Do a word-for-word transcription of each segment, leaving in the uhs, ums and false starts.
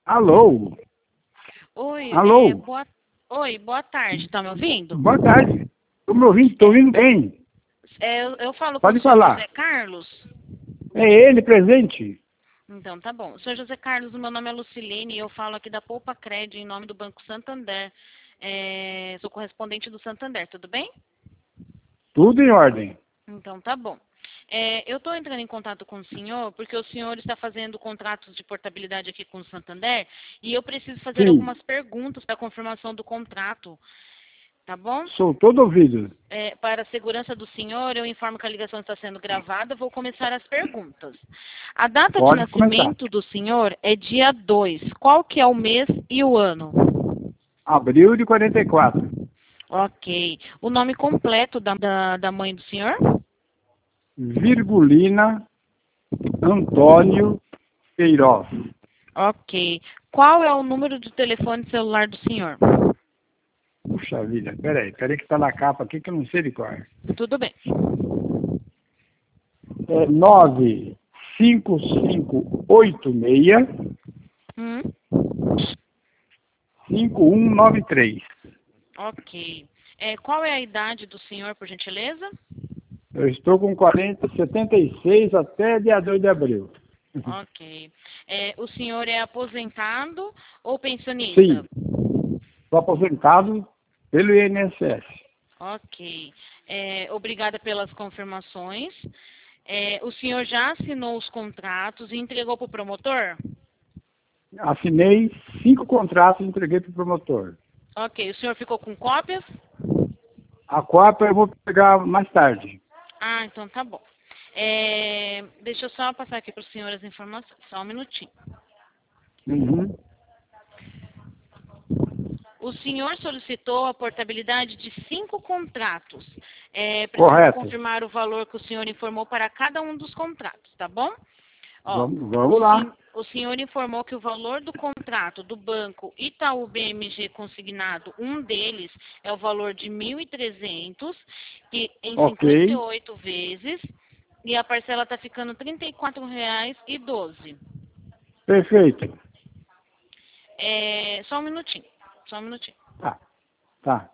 Alô? Oi, Alô? é, boa... Oi, boa tarde, tá me ouvindo? Boa tarde. Estou me ouvindo? Estou ouvindo bem. É, eu, eu falo com Pode o senhor falar. José Carlos? É ele presente? Então, tá bom. Senhor José Carlos, o meu nome é Lucilene e eu falo aqui da Poupa Cred em nome do Banco Santander. É, sou correspondente do Santander, tudo bem? Tudo em ordem. Então, tá bom. É, eu estou entrando em contato com o senhor porque o senhor está fazendo contratos de portabilidade aqui com o Santander e eu preciso fazer Sim, algumas perguntas para confirmação do contrato, tá bom? sou todo ouvido. É, para a segurança do senhor, eu informo que a ligação está sendo gravada. Vou começar as perguntas. A data de Pode começar. nascimento do senhor é dia dois. Qual que é o mês e o ano? Abril de quarenta e quatro. Ok. O nome completo da, da, da mãe do senhor? Virgulina Antônio Queiroz. Ok. Qual é o número de telefone celular do senhor? Puxa vida, peraí, peraí que está na capa aqui que eu não sei de qual. Tudo bem. É nove cinco cinco oito seis Hum, cinco um nove três. ok. É, qual é a idade do senhor, por gentileza? Eu estou com quarenta, setenta e seis até dia dois de abril. Ok. É, o senhor é aposentado ou pensionista? Sim, estou aposentado pelo I N S S. Ok. É, obrigada pelas confirmações. É, o senhor já assinou os contratos e entregou para o promotor? Assinei cinco contratos e entreguei para o promotor. Ok. O senhor ficou com cópias? A quarta eu vou pegar mais tarde. Ah, então tá bom. É, deixa eu só passar aqui para o senhor as informações. Só um minutinho. Uhum. O senhor solicitou a portabilidade de cinco contratos. É, preciso Correto. confirmar o valor que o senhor informou para cada um dos contratos, tá bom? Ó, Vamos, o, vamos sen- lá. o senhor informou que o valor do contrato do banco Itaú B M G consignado, um deles é o valor de mil e trezentos, que em cinquenta e Ok. oito vezes, e a parcela está ficando trinta e quatro reais e doze. Perfeito. É, só um minutinho, só um minutinho. Tá, tá.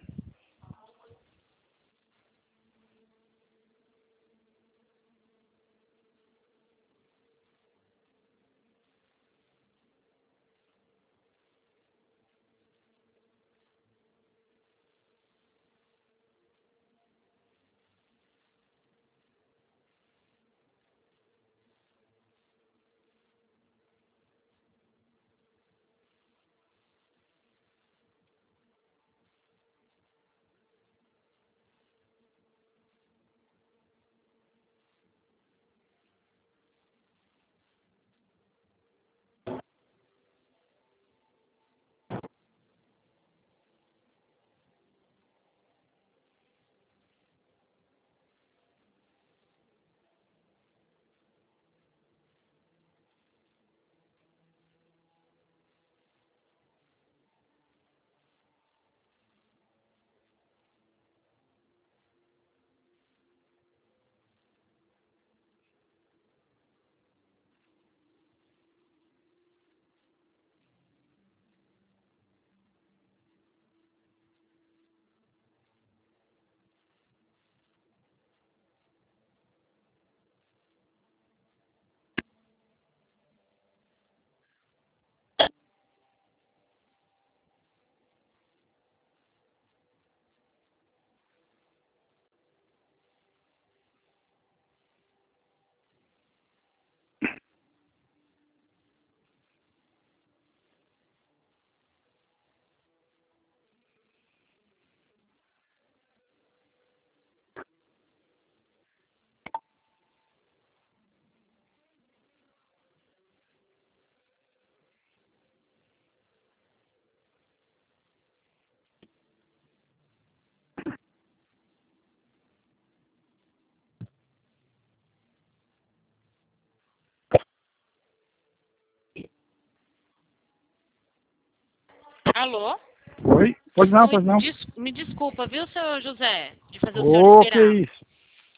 Alô? Oi? Pois não, Oi, pois não. des- me desculpa, viu, seu José, de fazer o senhor Ô, que esperar. isso.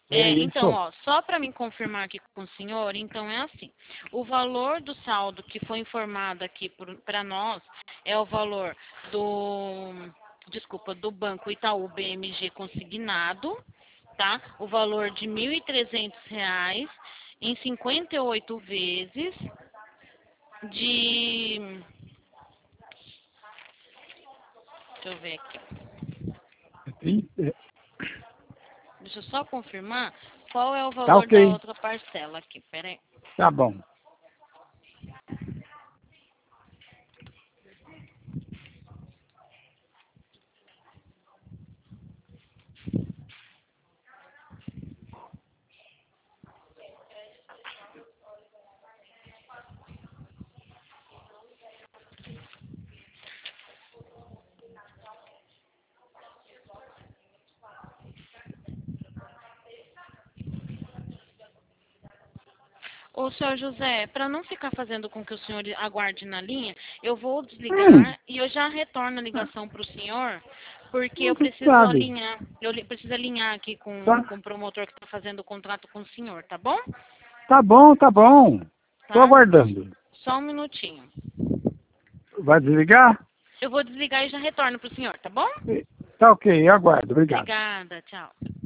É, isso. então, ó, só para me confirmar aqui com o senhor, então é assim, o valor do saldo que foi informado aqui para nós é o valor do, desculpa, do Banco Itaú B M G consignado, tá? O valor de mil e trezentos reais em cinquenta e oito vezes de... Deixa eu ver aqui. trinta. Deixa eu só confirmar qual é o valor Tá ok. da outra parcela aqui, peraí. Tá bom. Ô, senhor José, para não ficar fazendo com que o senhor aguarde na linha, eu vou Hum. desligar e eu já retorno a ligação para o senhor, porque eu Não preciso sabe. alinhar, eu li- preciso alinhar aqui com, Tá. com o promotor que está fazendo o contrato com o senhor, tá bom? Tá bom, tá bom. Tô Tá? aguardando. Só um minutinho. Vai desligar? Eu vou desligar e já retorno para o senhor, tá bom? Tá ok, eu aguardo. Obrigado. Obrigada, tchau.